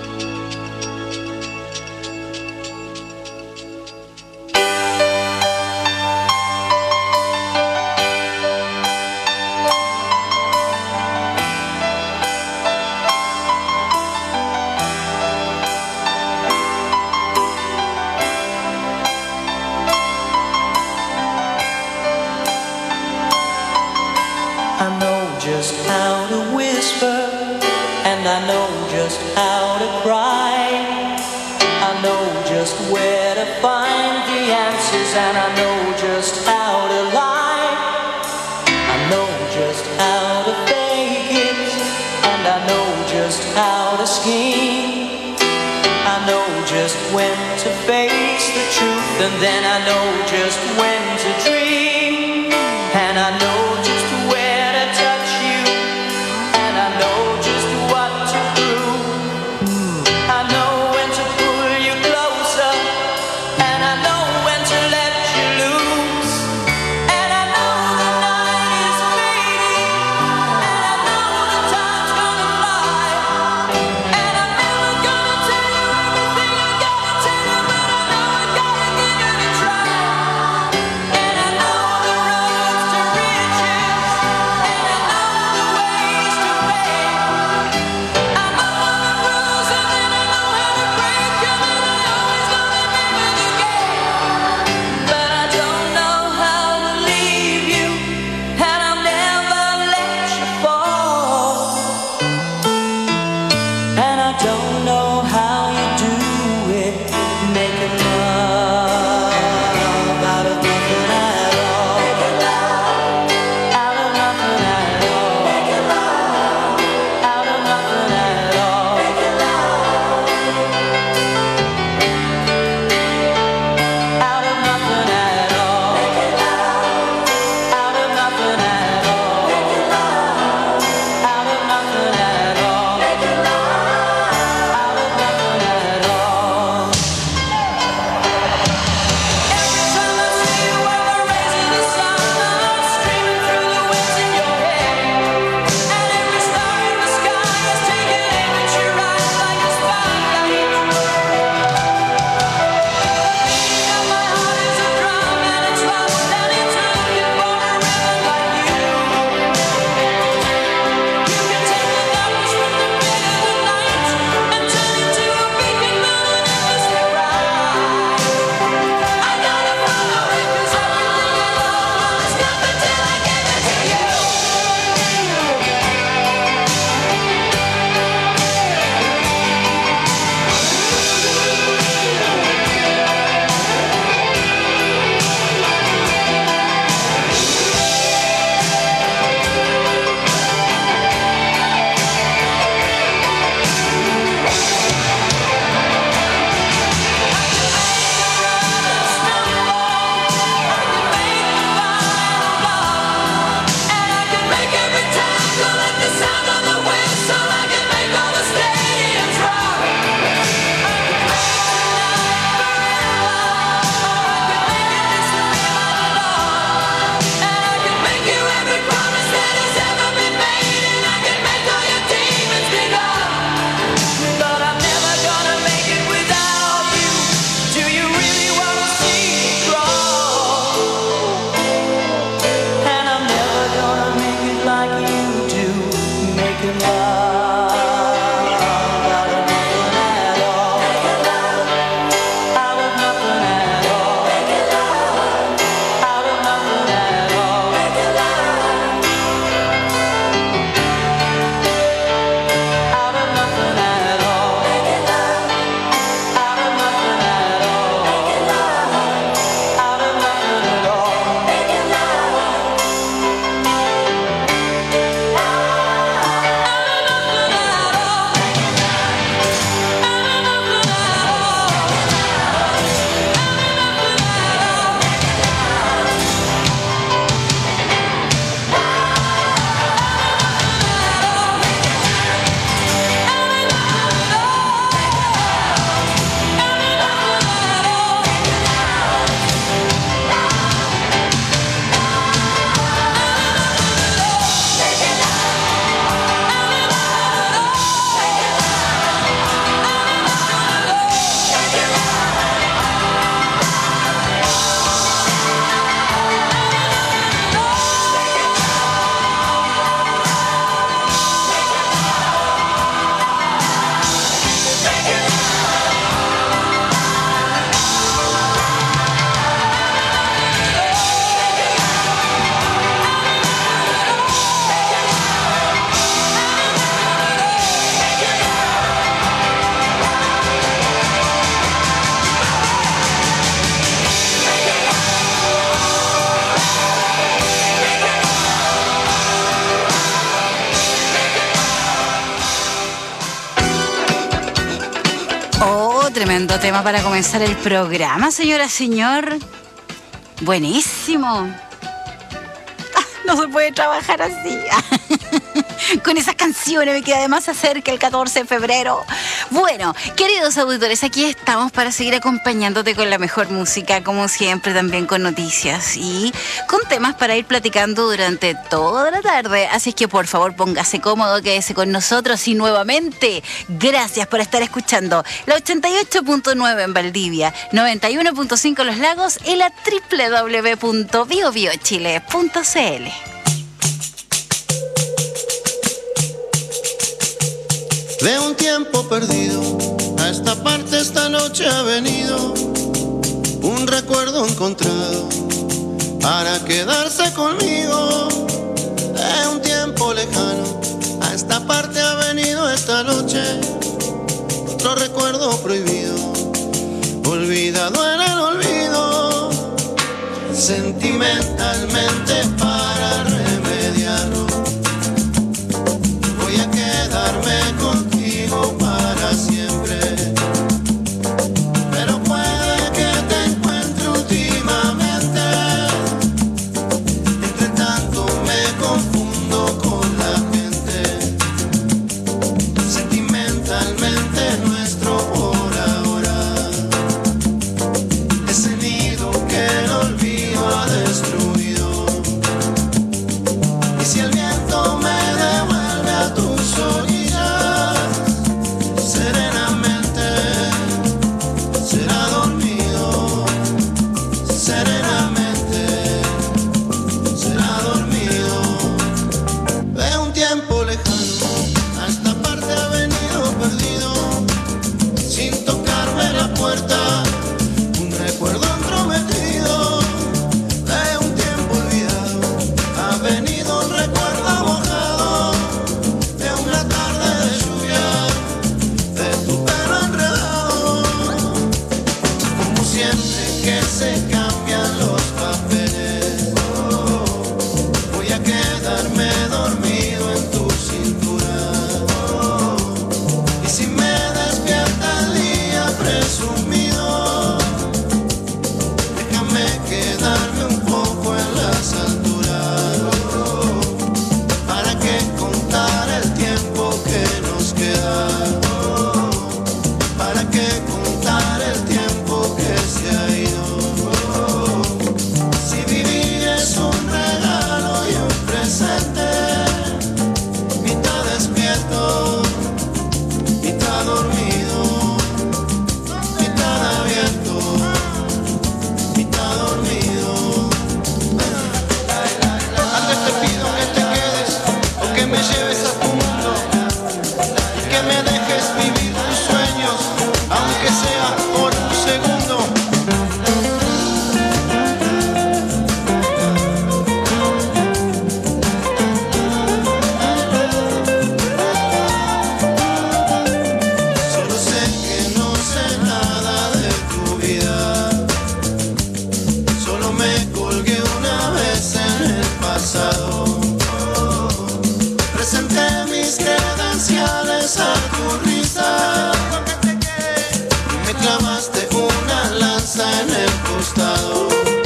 I know just how to whisper, and I know just how to cry. I know just where to find the answers, and I know just how to lie. I know just how to fake it, and I know just how to scheme. I know just when to face the truth, and then I know just when to dream. And I know just where to touch you, Tremendo tema para comenzar el programa, señora, señor. Buenísimo. Ah, no se puede trabajar así. Con esas canciones me queda además acerca el catorce de febrero. Bueno, queridos auditores, aquí estamos para seguir acompañándote con la mejor música, como siempre, también con noticias y con temas para ir platicando durante toda la tarde. Así es que por favor póngase cómodo, quédese con nosotros y nuevamente gracias por estar escuchando la ochenta y ocho punto nueve en Valdivia, noventa y uno punto cinco en Los Lagos y la doble u doble u doble u punto bio bio chile punto c l. De un tiempo perdido, a esta parte esta noche ha venido un recuerdo encontrado para quedarse conmigo. De un tiempo lejano, a esta parte ha venido esta noche otro recuerdo prohibido, olvidado en el olvido. Sentimentalmente para remediarlo, voy a quedarme contigo para siempre. Pero puede que te encuentre últimamente, entre tanto me confundo con la gente. Sentimentalmente nuestro por ahora, ese nido que el olvido ha destruido. Y si el viento me devuelve a tus orillas, serenamente será dormido, serenamente será dormido. De un tiempo lejano, a esta parte ha venido perdido, sin tocarme la puerta, un recuerdo entrometido. De un tiempo olvidado, ha venido un recuerdo mojado, de una tarde de lluvia, de tu pelo enredado. Como siempre que se cambian los papeles, voy a quedarme dormido en tu cintura. Y si me despierta el día presumido, déjame quedarme un poco en las alturas. ¿Para qué contar el tiempo que nos queda? ¿Para qué contar el tiempo que se ha ido? Si vivir es un regalo y un presente, mitad despierto, mitad dormido, mitad abierto, mitad dormido. Antes te pido que te quedes o que me lleves a tu mundo, y que me dejes vivir tus sueños, aunque sea por un segundo. Solo sé que no sé nada de tu vida, solo me colgué una vez en el pasado. Presenté mis credenciales a tu risa y me clavaste una lanza en el costado.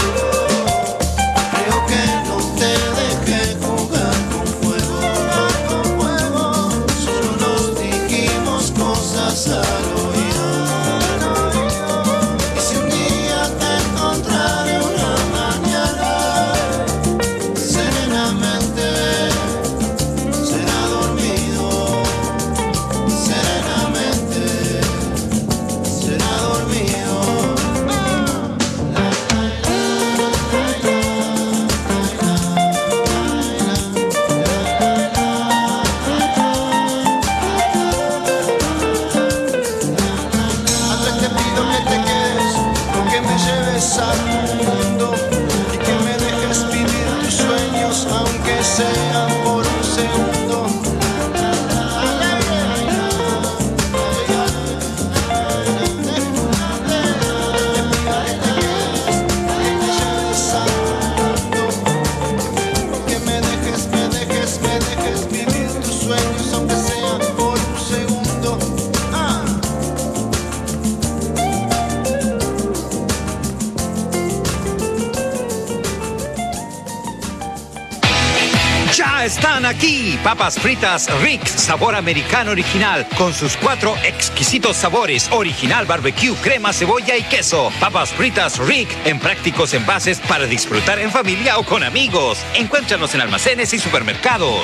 Creo que no te dejé jugar con fuego, solo nos dijimos cosas al oído. Y si un día te encontraré una mañana, serenamente será dormido, serenamente será dormido. Antes te pido que te quedes o que me lleves a tu mundo, y que me dejes vivir tus sueños, aunque sean por un segundo. Que me dejes, me dejes, me dejes vivir tus sueños, aunque sean por un segundo. Ah. Ya están aquí, papas fritas Rick, sabor americano original, con sus cuatro exquisitos sabores, original, barbecue, crema, cebolla y queso. Papas fritas Rick, en prácticos envases para disfrutar en familia o con amigos. Encuéntranos en almacenes y supermercados.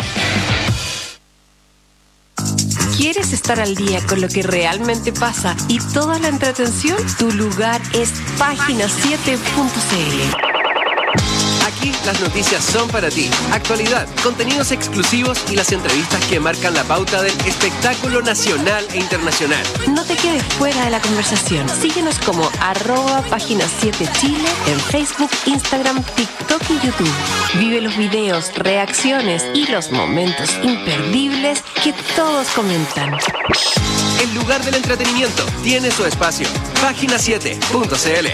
¿Quieres estar al día con lo que realmente pasa y toda la entretención? Tu lugar es página siete punto c l. Aquí las noticias son para ti. Actualidad, contenidos exclusivos y las entrevistas que marcan la pauta del espectáculo nacional e internacional. No te quedes fuera de la conversación. Síguenos como arroba página siete Chile en Facebook, Instagram, TikTok y YouTube. Vive los videos, reacciones y los momentos imperdibles que todos comentan. El lugar del entretenimiento tiene su espacio. página siete punto c l.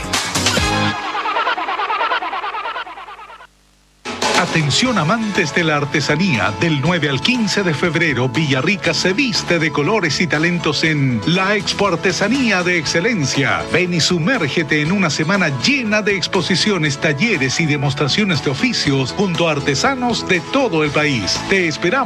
Atención amantes de la artesanía, del nueve al quince de febrero, Villarrica se viste de colores y talentos en la Expo Artesanía de Excelencia. Ven y sumérgete en una semana llena de exposiciones, talleres y demostraciones de oficios junto a artesanos de todo el país. Te esperamos.